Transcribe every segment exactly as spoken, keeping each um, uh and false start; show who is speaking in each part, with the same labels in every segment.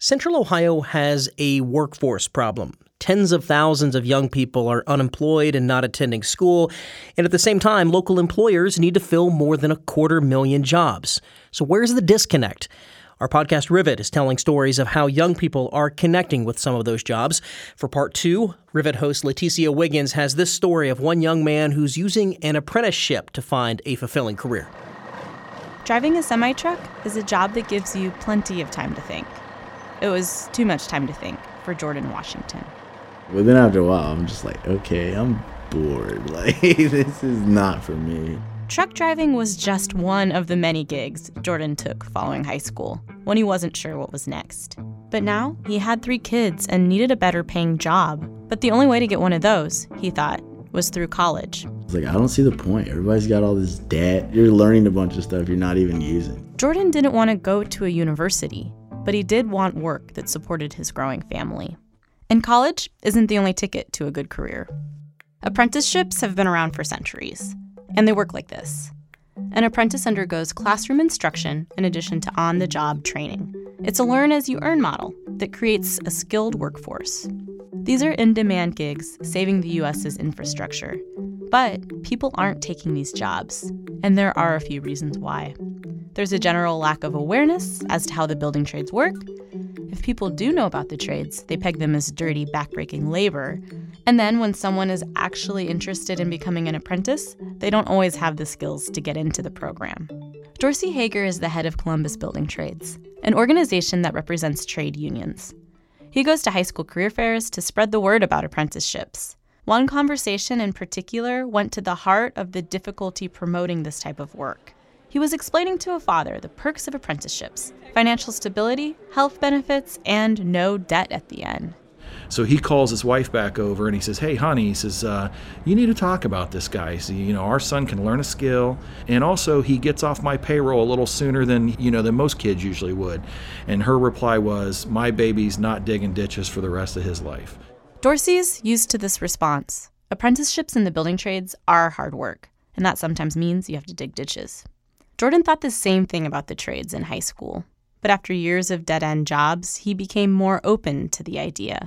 Speaker 1: Central Ohio has a workforce problem. Tens of thousands of young people are unemployed and not attending school, and at the same time, local employers need to fill more than a quarter million jobs. So where's the disconnect? Our podcast Rivet is telling stories of how young people are connecting with some of those jobs. For part two, Rivet host Leticia Wiggins has this story of one young man who's using an apprenticeship to find a fulfilling career.
Speaker 2: Driving a semi-truck is a job that gives you plenty of time to think. It was too much time to think for Jordan Washington.
Speaker 3: But then after a while, I'm just like, okay, I'm bored. Like, this is not for me.
Speaker 2: Truck driving was just one of the many gigs Jordan took following high school, when he wasn't sure what was next. But now, he had three kids and needed a better paying job. But the only way to get one of those, he thought, was through college.
Speaker 3: It's like, I don't see the point. Everybody's got all this debt. You're learning a bunch of stuff you're not even using.
Speaker 2: Jordan didn't want to go to a university, but he did want work that supported his growing family. And college isn't the only ticket to a good career. Apprenticeships have been around for centuries. And they work like this. An apprentice undergoes classroom instruction in addition to on-the-job training. It's a learn-as-you-earn model that creates a skilled workforce. These are in-demand gigs saving the U S's infrastructure. But people aren't taking these jobs, and there are a few reasons why. There's a general lack of awareness as to how the building trades work. If people do know about the trades, they peg them as dirty, backbreaking labor. And then when someone is actually interested in becoming an apprentice, they don't always have the skills to get into the program. Dorsey Hager is the head of Columbus Building Trades, an organization that represents trade unions. He goes to high school career fairs to spread the word about apprenticeships. One conversation in particular went to the heart of the difficulty promoting this type of work. He was explaining to a father the perks of apprenticeships: financial stability, health benefits, and no debt at the end.
Speaker 4: So he calls his wife back over and he says, hey, honey, he says, uh, you need to talk about this guy. So, you know, our son can learn a skill, and also he gets off my payroll a little sooner than, you know, than most kids usually would. And her reply was, my baby's not digging ditches for the rest of his life.
Speaker 2: Dorsey's used to this response. Apprenticeships in the building trades are hard work, and that sometimes means you have to dig ditches. Jordan thought the same thing about the trades in high school, but after years of dead-end jobs, he became more open to the idea.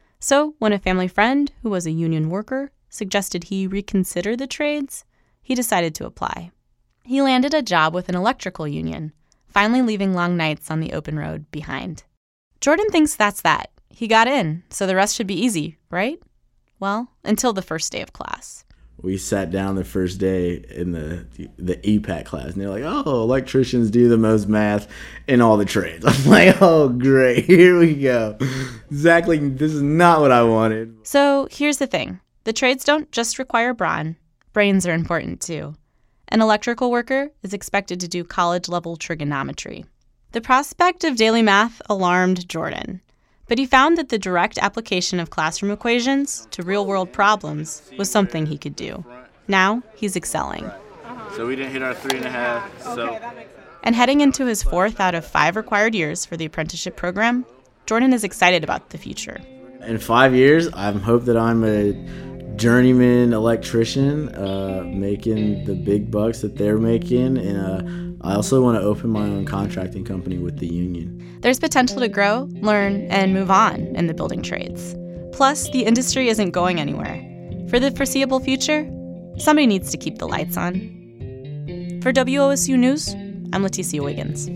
Speaker 2: So when a family friend, who was a union worker, suggested he reconsider the trades, he decided to apply. He landed a job with an electrical union, finally leaving long nights on the open road behind. Jordan thinks that's that. He got in, so the rest should be easy, right? Well, until the first day of class.
Speaker 3: We sat down the first day in the the E PAC class, and they're like, oh, electricians do the most math in all the trades. I'm like, oh, great, here we go. Exactly, this is not what I wanted.
Speaker 2: So here's the thing. The trades don't just require brawn. Brains are important, too. An electrical worker is expected to do college-level trigonometry. The prospect of daily math alarmed Jordan. But he found that the direct application of classroom equations to real-world problems was something he could do. Now, he's excelling.
Speaker 3: So we didn't hit our three and a half, so...
Speaker 2: And heading into his fourth out of five required years for the apprenticeship program, Jordan is excited about the future.
Speaker 3: In five years, I hope that I'm a journeyman electrician, uh, making the big bucks that they're making, and uh, I also want to open my own contracting company with the union.
Speaker 2: There's potential to grow, learn, and move on in the building trades. Plus, the industry isn't going anywhere. For the foreseeable future, somebody needs to keep the lights on. For W O S U News, I'm Leticia Wiggins.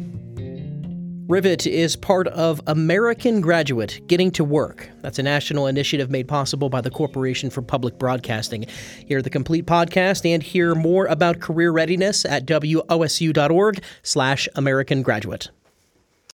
Speaker 1: Rivet is part of American Graduate Getting to Work. That's a national initiative made possible by the Corporation for Public Broadcasting. Hear the complete podcast and hear more about career readiness at W O S U dot org slash American Graduate.